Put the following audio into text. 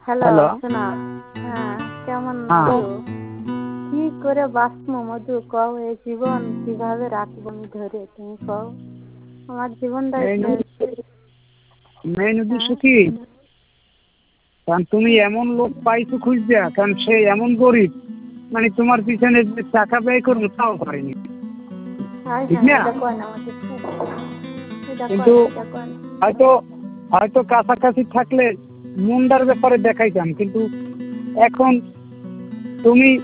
Hello, hello. শোনা। হ্যাঁ, কেমন হ্যাঁ। আছো? কি করে বাঁচবো মধু, কও এই জীবন কিভাবে রাখবো আমি ধরে, তুমি কও। আমার জীবনটাই মেইন শেষ। উদ্দেশ্য হ্যাঁ, কি? কারণ তুমি এমন লোক পাইছো খুঁজছা, কারণ সে এমন গরিব, মানে তোমার পিছনে যে টাকা ব্যয় করবো তাও পারেনি, হ্যাঁ ঠিক হ্যাঁ, না? এটা কয় না আমাদের, এটা কয় কিন্তু না, এটা কয় না। হয়তো হয়তো কাছাকাছি থাকলে মুন্ডার ব্যাপারে দেখাইতাম, কিন্তু এখন তুমি